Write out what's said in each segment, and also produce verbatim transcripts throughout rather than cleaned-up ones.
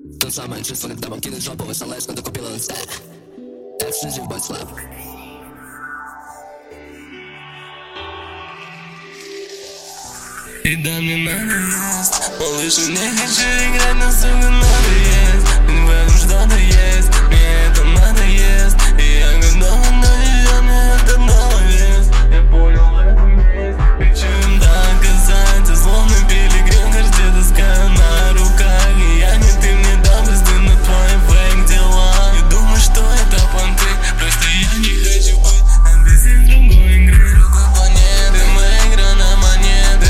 То самое чувство, когда вам кинуть жопу, вы шалаешь, что ты купила на стиле. Эксклюзив Boys Club. И да, мне надоест, малыш, не хочу играть, но сука надоест. В этом что-то есть, мне это надоест. И я готова, но нельзя мне это навес. Я понял, это есть, хочу им доказать. Я словно пилигрим, каждая доска на руках. И я не ты, мне дам пизды на твои фейк дела. Я думаю, что это понты, просто я не хочу быть амбицией другой игры. Другой планеты, моя игра на монеты.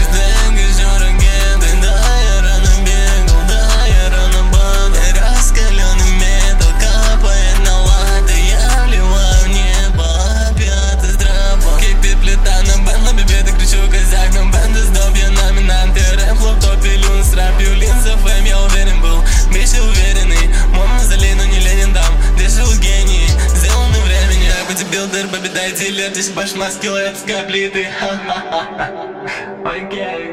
Победай дилер, здесь башма скиллет с каплиты. Окей.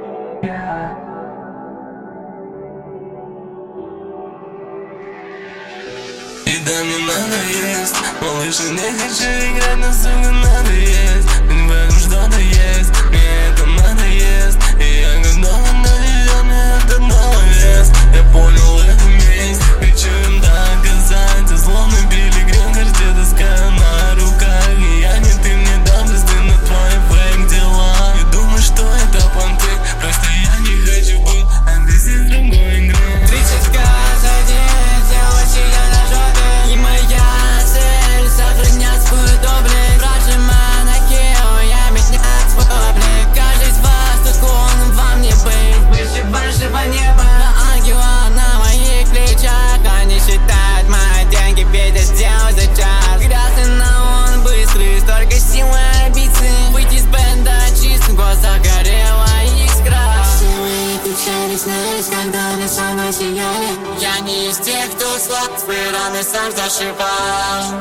И да, мне надоест, малыш, не хочу играть, но сука надоест. В этом что-то есть, мне это надоест. И я готова, но нельзя мне это навес. Я понял, это месть, хочу им доказать. Я словно пилигрим, каждая доска на руках. И я не ты, мне дам пизды на твои фейк дела. Я думаю, что это понты, просто я не хочу быть амбицией другой игры. тридцать ка за день, делать себя на жопе. И моя цель сохранять свой доблесть. Прожимая на кио, я менять свой облик. Каждый из вас, тут он вам не быть. Выше вашего неба, ангела на моих плечах. Они считают мои деньги, ведь я сделал за час. Грязный, но он быстрый, столько силы и амбиций. Выйти из бенда чистым, в глазах горела искра. Силы включались на риск, когда мне со мной сияли. Я не из тех, кто слаб, свои раны сам зашивал.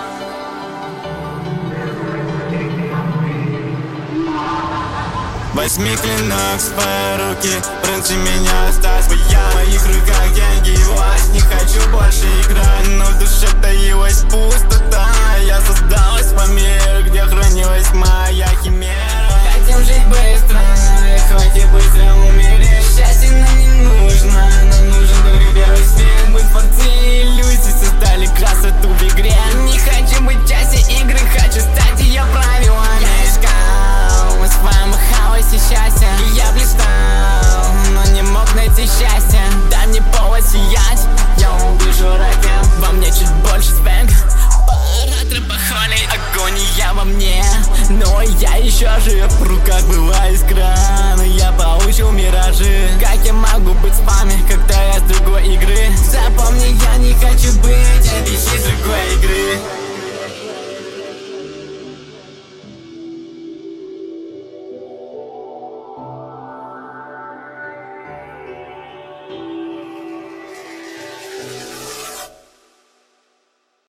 Возьми клинок в свои руки, пронзи меня, оставь своя. В моих руках деньги и власть, не хочу больше играть. Но в душе таилась пустота. Я создалась по миру, где хранилась моя химера. Хотим жить быстро, хоть и быстро умереть. Счастье нам не нужно, нам нужен только первый свет. Мы творцы иллюзий, создали красоту в игре. Не хочу быть частью игры, хочу стать ее правилами. Я искал в своем хаосе счастья, и я блистал, но не мог найти счастья. Дай мне повод сиять, я увижу рэкет. Во мне чуть больше спэнк, пора тропохолить. Агония во мне, но я еще жив. В руках была искра, но я получил миражи. Как я могу быть с вами, когда я с другой игры? Запомни, я не хочу быть обещай другой игры.